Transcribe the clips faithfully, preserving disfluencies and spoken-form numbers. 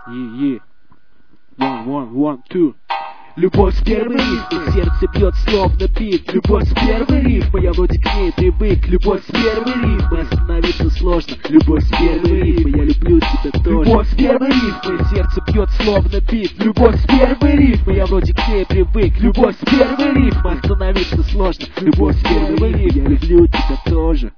Е-е. One, one, one, two. Любовь с первой рифмы, сердце бьет словно бит. Любовь с первой рифмы, я вроде к ней привык. Любовь с первой рифмы, остановиться сложно. Любовь с первой рифмы, я люблю тебя тоже. Любовь с первой рифмы, сердце бьет словно бит. Любовь с первой рифмы, я вроде к ней привык. Любовь с первой рифмы, остановиться сложно. Любовь с первой рифмы, я люблю тебя тоже.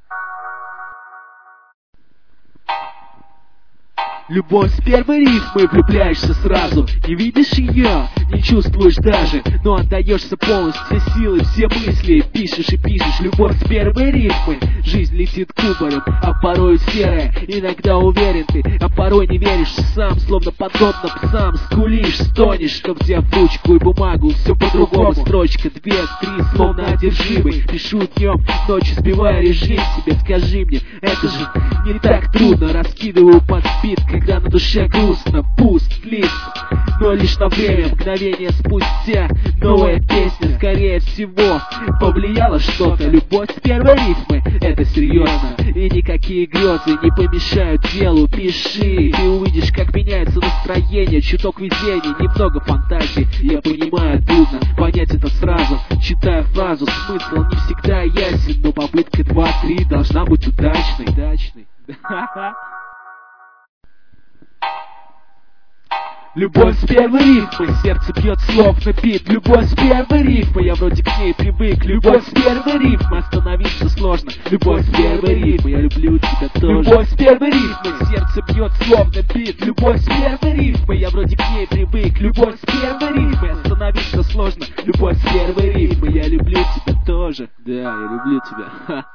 Любовь с первой рифмы, влюбляешься сразу. Не видишь ее, не чувствуешь даже, но отдаешься полностью, все силы, все мысли. Пишешь и пишешь, любовь с первой рифмы. Жизнь летит кубарем, а порой серая. Иногда уверен ты, а порой не веришь сам. Словно подобно псам, скулишь, стонешь, что взяв ручку и бумагу. Все по-другому, строчка, две, три, словно одержимый. Пишу днем, ночью сбивая режим себе. Скажи мне, это же не так трудно. Раскидываю под спид, когда на душе грустно, пуст лист, но лишь на время, мгновение спустя. Новая песня, скорее всего, повлияла что-то. Любовь с первой рифмы, это серьезно. И никакие грезы не помешают делу. Пиши, ты увидишь, как меняется настроение. Чуток везения, немного фантазии. Я понимаю, трудно понять это сразу. Читаю фразу, смысл не всегда ясен, но попытка два-три должна быть удачной. Удачной. Любовь с первой рифмы, сердце бьет словно бит. Любовь с первой рифмы, я вроде к ней привык. Любовь с первой рифмы, остановиться сложно. Любовь с первой рифмы, я люблю тебя тоже. Любовь с первой рифмы, сердце бьет словно бит. Любовь с первой рифмы, я вроде к ней привык. Любовь с первой рифмы, остановиться сложно. Любовь с первой рифмы, я люблю тебя тоже. Да, я люблю тебя. Ха.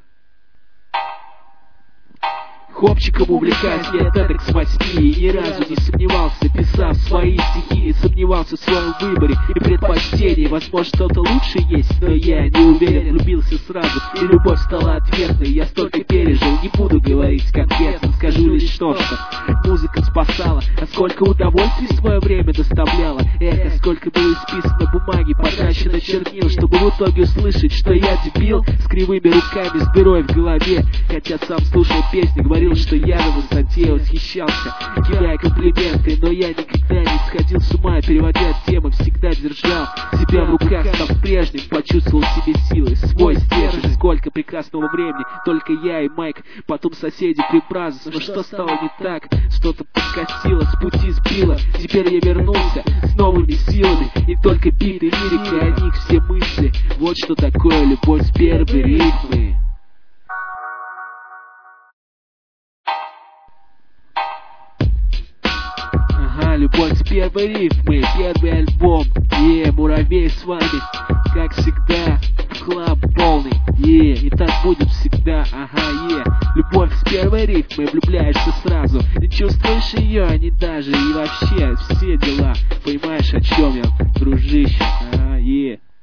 Хлопчиком увлекаюсь лет эдак с восьми. И ни разу не сомневался, писав свои стихи. Сомневался в своем выборе и предпочтении. Возможно, что-то лучше есть, но я не уверен. Влюбился сразу, и любовь стала ответной. Я столько пережил, не буду говорить конкретно. Скажу лишь то, что музыка спасала. А сколько удовольствий в свое время доставляла. Эх, а сколько было исписано бумаги, потрачено чернил, чтобы в итоге услышать, что я дебил. С кривыми руками, с дырой в голове. Хотя сам слушал песни, говорил, что я на высоте, восхищался, кидая комплименты. Но я никогда не сходил с ума, переводя темы, всегда держал себя в руках, став прежним, почувствовал в себе силы, свой стержень. Сколько прекрасного времени, только я и Майк, потом соседи прибразы. Но что стало не так? Что-то подкосило, с пути сбило. Теперь я вернулся с новыми силами. Не только биты, лирика, о них все мысли. Вот что такое любовь с первой рифмы. Любовь с первой рифмы, первый альбом. Е, муравей с вами, как всегда, хлам полный. Е, и так будет всегда, ага, е. Любовь с первой рифмы, влюбляешься сразу. Не чувствуешь ее, не даже, и вообще все дела. Понимаешь, о чем я, дружище, ага, е.